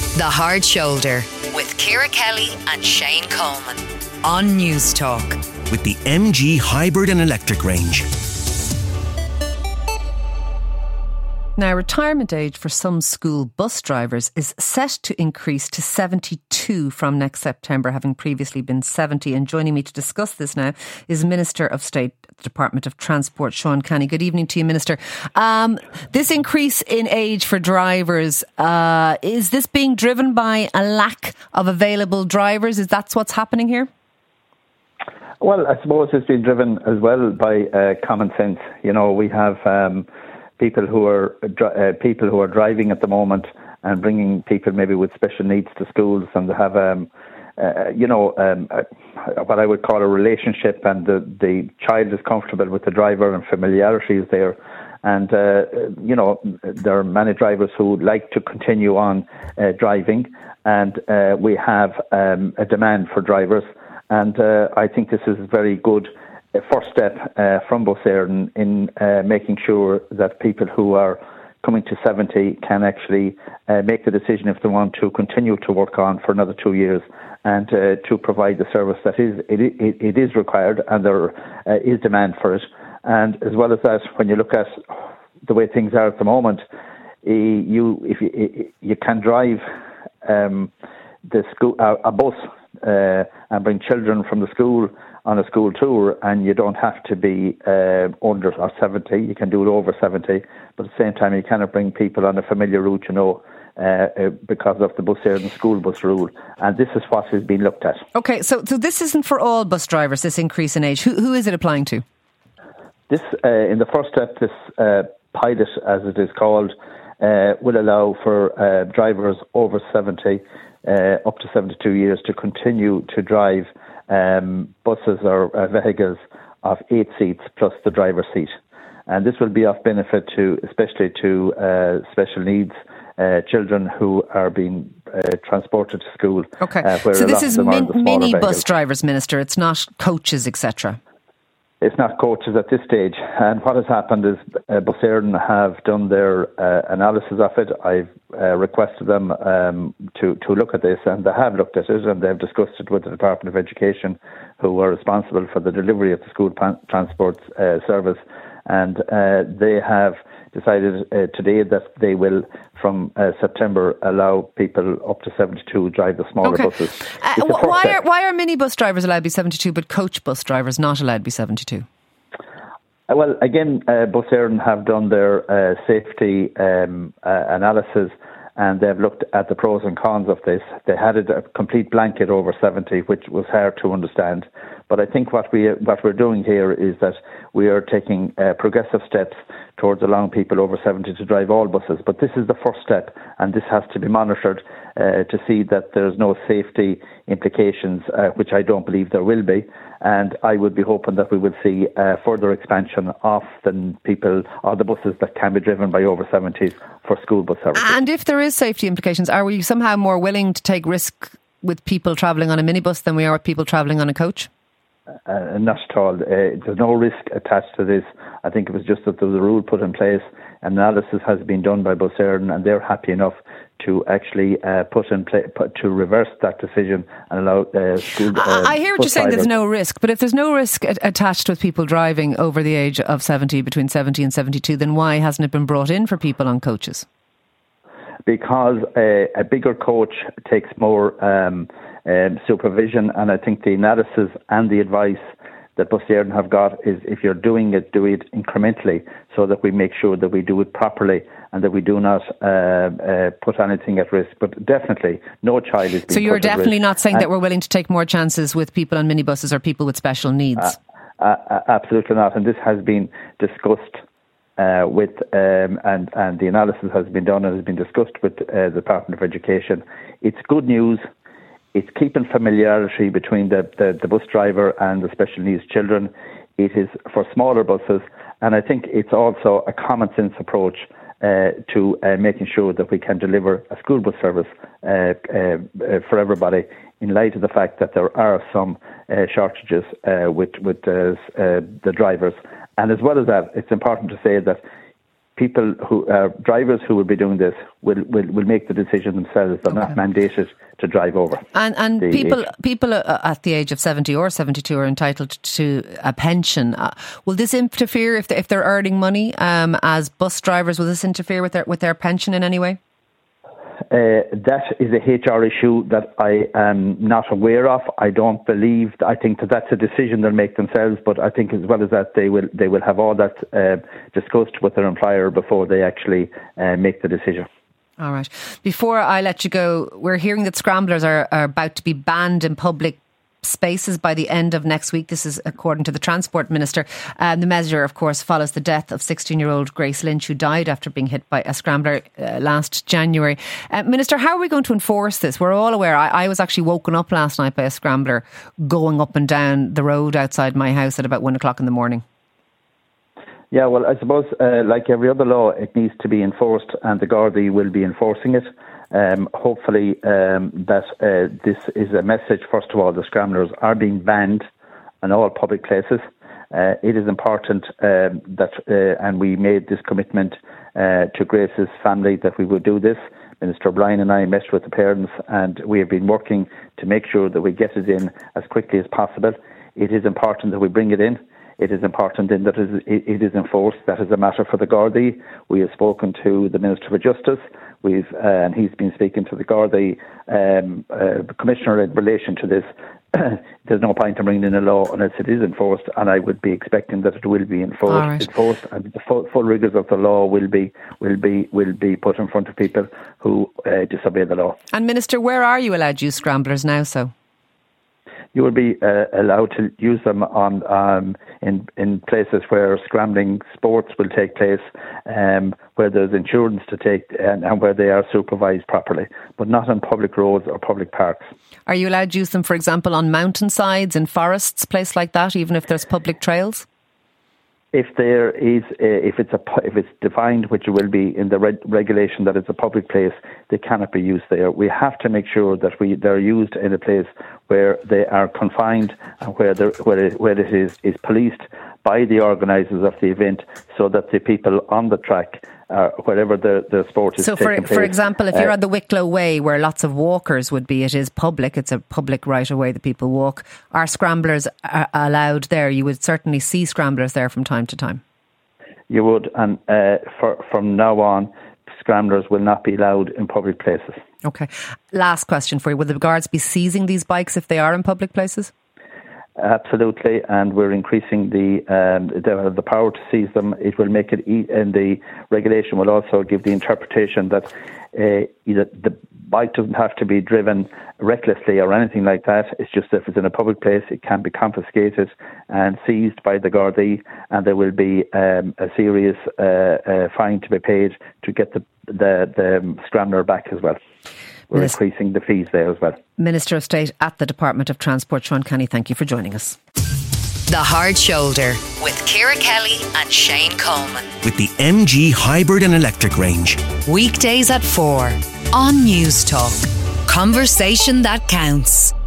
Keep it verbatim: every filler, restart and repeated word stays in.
The Hard Shoulder with Ciara Kelly and Shane Coleman on News Talk. With the M G hybrid and electric range. Now, retirement age for some school bus drivers is set to increase to seventy-two from next September, having previously been seventy. And joining me to discuss this now is Minister of State, Department of Transport, Sean Canny. Good evening to you, Minister. Um, this increase in age for drivers, uh, is this being driven by a lack of available drivers? Is that what's happening here? Well, I suppose it's been driven as well by uh, common sense. You know, we have um, people who are uh, people who are driving at the moment and bringing people maybe with special needs to schools, and they have, um, uh, you know, um, uh, what I would call a relationship, and the, the child is comfortable with the driver and familiarity is there. And, uh, you know, there are many drivers who would like to continue on uh, driving, and uh, we have um, a demand for drivers. And uh, I think this is a very good uh, first step uh, from Bus Éireann in uh, making sure that people who are coming to seventy can actually uh, make the decision if they want to continue to work on for another two years and uh, to provide the service that is it, it, it is required, and there uh, is demand for it. And as well as that, when you look at the way things are at the moment, uh, you if you, you can drive um, the school a, a bus. Uh, and bring children from the school on a school tour, and you don't have to be uh, under or seventy. You can do it over seventy, but at the same time you cannot bring people on a familiar route, you know, uh, uh, because of the Bus Éireann school bus rule. And this is what is being looked at. Okay, so so this isn't for all bus drivers, this increase in age. Who, who is it applying to? This, uh, in the first step, this uh, pilot, as it is called, uh, will allow for uh, drivers over seventy Uh, up to seventy-two years to continue to drive um, buses or uh, vehicles of eight seats plus the driver's seat. And this will be of benefit to, especially to uh, special needs uh, children who are being uh, transported to school. Okay, uh, so this is min- mini vehicles. Bus drivers, Minister. It's not coaches, et cetera. It's not coaches at this stage. And what has happened is uh, Bus Éireann have done their uh, analysis of it. I've uh, requested them um, to, to look at this, and they have looked at it, and they've discussed it with the Department of Education, who are responsible for the delivery of the school pan- transport uh, service. And uh, they have decided uh, today that they will, from uh, September, allow people up to seventy-two drive the smaller okay. buses. Uh, why are why are minibus drivers allowed to be seventy-two, but coach bus drivers not allowed to be seventy-two? Uh, well, again, uh, Bus Éireann have done their uh, safety um, uh, analysis, and they've looked at the pros and cons of this. They had a complete blanket over seventy, which was hard to understand. But I think what we what we're doing here is that we are taking uh, progressive steps towards allowing people over seventy to drive all buses. But this is the first step, and this has to be monitored uh, to see that there's no safety implications, uh, which I don't believe there will be. And I would be hoping that we will see uh, further expansion of the people or the buses that can be driven by over seventies for school bus services. And if there is safety implications, are we somehow more willing to take risk with people travelling on a minibus than we are with people travelling on a coach? Uh, not at all. Uh, there's no risk attached to this. I think it was just that there was a rule put in place. Analysis has been done by Bus Éireann, and they're happy enough to actually uh, put in play, put, to reverse that decision and allow uh, school. Uh, I hear what you're saying. There's no risk, but if there's no risk a- attached with people driving over the age of seventy, between seventy and seventy-two, then why hasn't it been brought in for people on coaches? Because a, a bigger coach takes more um, um, supervision, and I think the analysis and the advice that Bus Éireann have got is, if you're doing it, do it incrementally, so that we make sure that we do it properly and that we do not uh, uh, put anything at risk. But definitely, no child is being So you're put definitely at risk. Not saying and that we're willing to take more chances with people on minibuses or people with special needs? Uh, uh, absolutely not. And this has been discussed uh, with, um, and, and the analysis has been done and has been discussed with uh, the Department of Education. It's good news. It's keeping familiarity between the, the, the bus driver and the special needs children. It is for smaller buses, and I think it's also a common sense approach uh, to uh, making sure that we can deliver a school bus service uh, uh, for everybody, in light of the fact that there are some uh, shortages uh, with, with uh, uh, the drivers. And as well as that, it's important to say that people who uh, drivers who will be doing this will, will, will make the decision themselves. They're okay. not mandated to drive over. And and people age. people at the age of seventy or seventy-two are entitled to a pension. Uh, will this interfere if they, if they're earning money um, as bus drivers? Will this interfere with their with their pension in any way? Uh, that is a H R issue that I am not aware of. I don't believe. I think that that's a decision they'll make themselves. But I think as well as that, they will they will have all that uh, discussed with their employer before they actually uh, make the decision. All right. Before I let you go, we're hearing that scramblers are, are about to be banned in public spaces by the end of next week. This is according to the Transport Minister. Um, the measure, of course, follows the death of sixteen-year-old Grace Lynch, who died after being hit by a scrambler uh, last January. Uh, Minister, how are we going to enforce this? We're all aware. I, I was actually woken up last night by a scrambler going up and down the road outside my house at about one o'clock in the morning. Yeah, well, I suppose, uh, like every other law, it needs to be enforced, and the Gardaí will be enforcing it. Um, hopefully um, that uh, this is a message. First of all, the scramblers are being banned in all public places. Uh, it is important um, that, uh, and we made this commitment uh, to Grace's family that we would do this. Minister O'Brien and I met with the parents, and we have been working to make sure that we get it in as quickly as possible. It is important that we bring it in. It is important in that it is enforced. That is a matter for the Gardaí. We have spoken to the Minister for Justice. We've uh, and he's been speaking to the Gardaí um, uh, Commissioner in relation to this. There's no point in bringing in a law unless it is enforced, and I would be expecting that it will be enforced. Right. Enforced, and the full, full rigours of the law will be will be will be put in front of people who uh, disobey the law. And Minister, where are you allowed to use scramblers now? So. You will be uh, allowed to use them on um, in in places where scrambling sports will take place, um, where there's insurance to take, and, and where they are supervised properly, but not on public roads or public parks. Are you allowed to use them, for example, on mountainsides, in forests, places like that, even if there's public trails? If there is, a, if it's a, if it's defined, which it will be in the reg- regulation that it's a public place, they cannot be used there. We have to make sure that we they're used in a place where they are confined and where where it, where it is is policed by the organisers of the event, so that the people on the track, uh, wherever the, the sport is so taking for, place. for example, if you're uh, on the Wicklow Way where lots of walkers would be, it is public, it's a public right of way that people walk. Are scramblers are allowed there? You would certainly see scramblers there from time to time. You would, and uh, for, from now on, scramblers will not be allowed in public places. Okay. Last question for you. Will the guards be seizing these bikes if they are in public places? Absolutely, and we're increasing the um, the, the power to seize them. It will make it, e- and the regulation will also give the interpretation that uh, either the bike doesn't have to be driven recklessly or anything like that. It's just if it's in a public place, it can be confiscated and seized by the Gardaí, and there will be um, a serious uh, uh, fine to be paid to get the the, the scrambler back as well. We're Minister, increasing the fees there as well. Minister of State at the Department of Transport, Sean Kenny, thank you for joining us. The Hard Shoulder with Ciara Kelly and Shane Coleman. With the M G Hybrid and Electric range. Weekdays at four on News Talk. Conversation that counts.